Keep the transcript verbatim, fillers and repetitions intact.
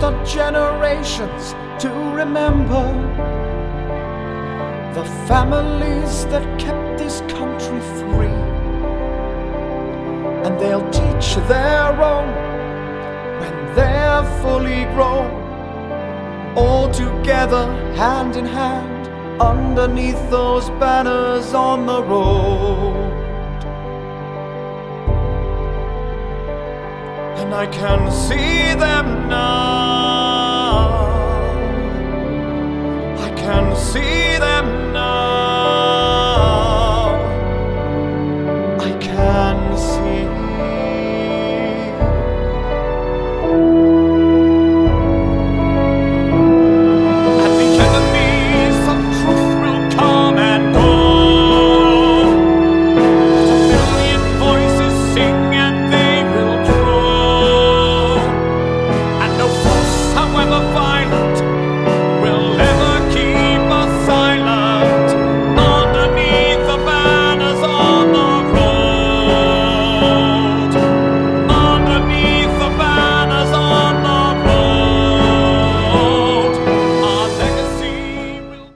not generations to remember the families that kept this country free. And they'll teach their own when they're fully grown, all together, hand in hand, underneath those banners on the road. And I can see them now, I can see them